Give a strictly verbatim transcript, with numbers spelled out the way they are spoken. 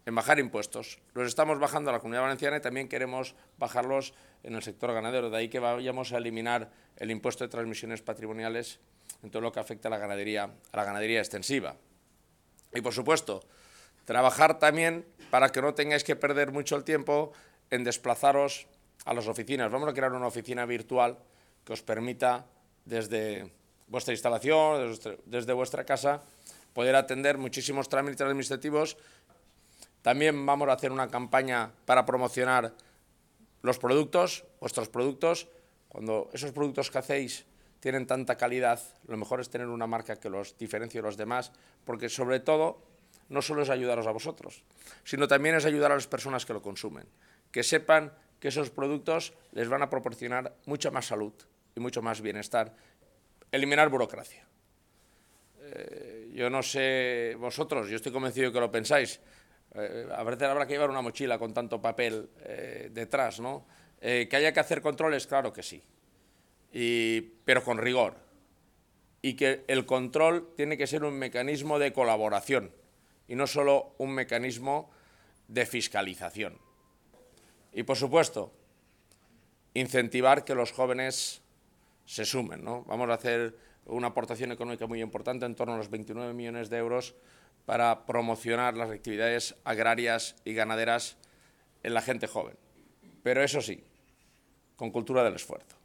en bajar impuestos. Los estamos bajando a la Comunidad Valenciana y también queremos bajarlos en el sector ganadero. De ahí que vayamos a eliminar el impuesto de transmisiones patrimoniales en todo lo que afecta a la ganadería, a la ganadería extensiva. Y, por supuesto, trabajar también para que no tengáis que perder mucho el tiempo en desplazaros a las oficinas. Vamos a crear una oficina virtual que os permita, desde vuestra instalación, desde, desde vuestra casa, poder atender muchísimos trámites administrativos. También vamos a hacer una campaña para promocionar los productos, vuestros productos. Cuando esos productos que hacéis tienen tanta calidad, lo mejor es tener una marca que los diferencie de los demás, porque sobre todo no solo es ayudaros a vosotros, sino también es ayudar a las personas que lo consumen, que sepan que esos productos les van a proporcionar mucha más salud y mucho más bienestar. Eliminar burocracia. Eh, yo no sé vosotros, yo estoy convencido de que lo pensáis. Eh, a veces habrá que llevar una mochila con tanto papel eh, detrás, ¿no? Eh, ¿Que haya que hacer controles? Claro que sí, y, pero con rigor. Y que el control tiene que ser un mecanismo de colaboración y no solo un mecanismo de fiscalización. Y, por supuesto, incentivar que los jóvenes se sumen, ¿no? Vamos a hacer una aportación económica muy importante, en torno a los veintinueve millones de euros, para promocionar las actividades agrarias y ganaderas en la gente joven. Pero eso sí, con cultura del esfuerzo.